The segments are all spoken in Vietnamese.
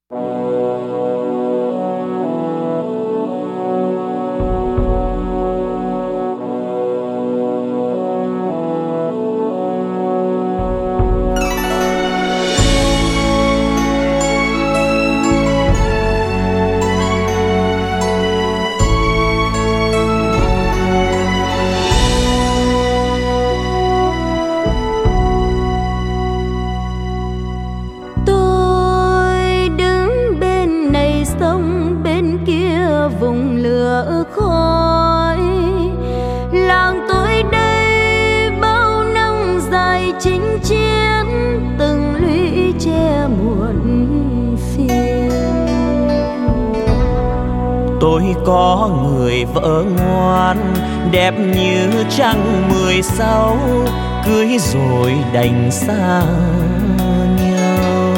Tôi có người vợ ngoan, đẹp như trăng 16, cưới rồi đành xa nhau.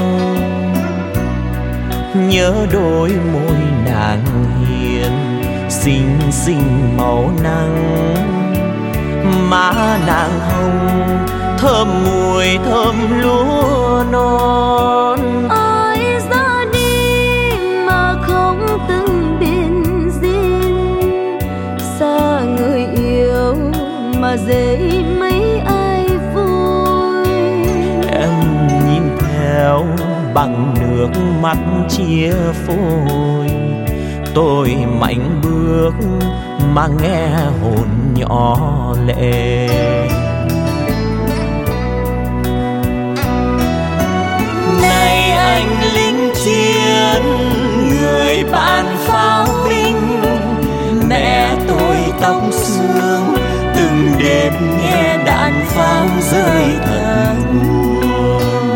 Nhớ đôi môi nàng hiền, xinh xinh màu nắng. Má nàng hồng, thơm mùi thơm lúa non. Ai ra đi mà không từng biên duyên, xa người yêu mà dễ mấy ai vui. Em nhìn theo bằng nước mắt chia phôi, tôi mạnh bước mà nghe hồn nhỏ lệ. Này anh lính chiến, người bạn pháo binh, mẹ tôi tóc xương, từng đêm nghe đạn pháo rơi thật buồn.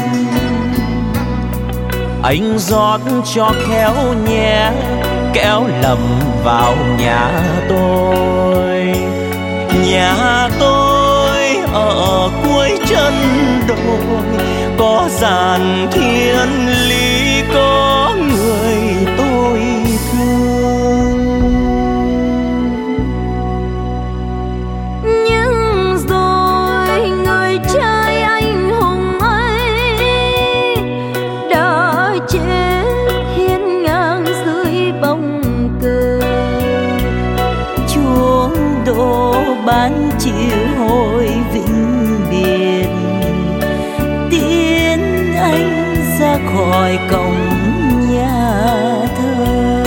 Anh rót cho khéo nhé, kéo lầm vào nhà tôi. Nhà tôi ở cuối chân đồi, có giàn thiên lý, có người tôi thương. Nhưng rồi người trai anh hùng ấy đã chết hiên ngang dưới bóng cờ. Chuông đổ ban chiều hồi vĩnh biệt, tiến anh ra khỏi cổng nhà thờ.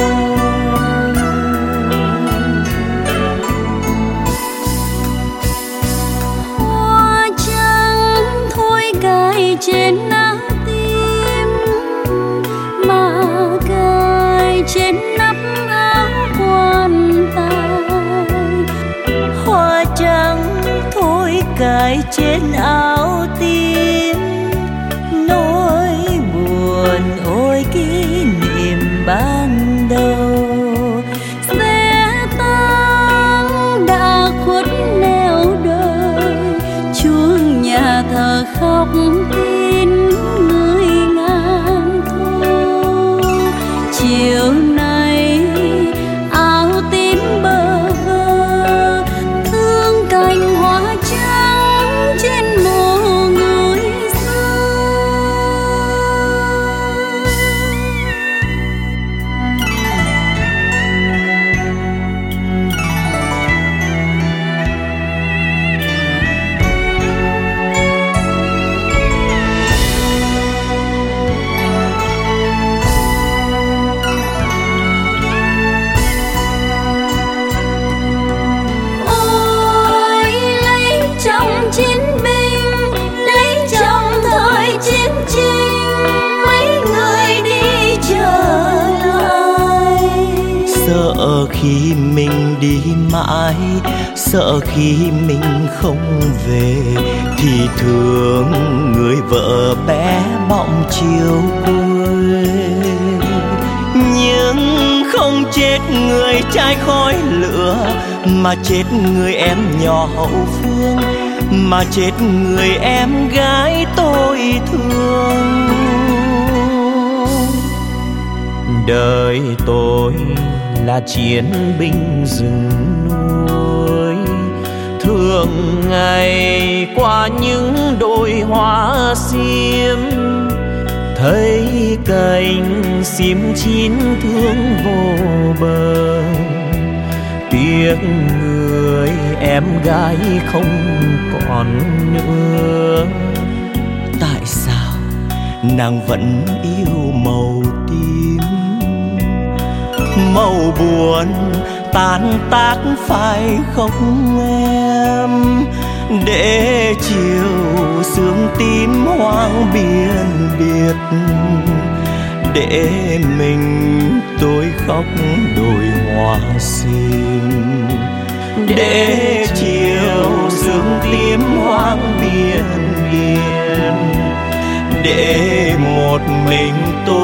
Hoa trắng thôi cài trên áo tim, mà cài trên nắp áo quan tài. Hoa trắng thôi cài trên áo tim, nỗi buồn ôi kỷ niệm ban đầu. Xe tăng đã khuất nẻo đời, chuông nhà thờ khóc tin người ngàn thu. Chiều nay áo tím bơ vơ, thương cành hoa trắng trên mồ người xưa. Ôi lấy chồng chiến binh, lấy chồng thời chiến tranh, mấy người đi trở lại. Sợ khi mình đi mãi, sợ khi mình không về, thì thương người vợ bé bỏng chiều quê. Nhưng không chết người trai khói lửa, mà chết người em nhỏ hậu phương, mà chết người em gái tôi thương. Đời tôi là chiến binh rừng núi, thường ngày qua những đồi hoa xiêm, thấy cành sim chín thương vô bờ. Tiếc người em gái không còn nữa. Tại sao nàng vẫn yêu màu tím? Màu buồn tan tác phải không em? Để chiều sương tím hoang biên biệt, để mình tôi khóc đôi hoa xin. Để chiều sương tím hoang biên biệt, để một mình tôi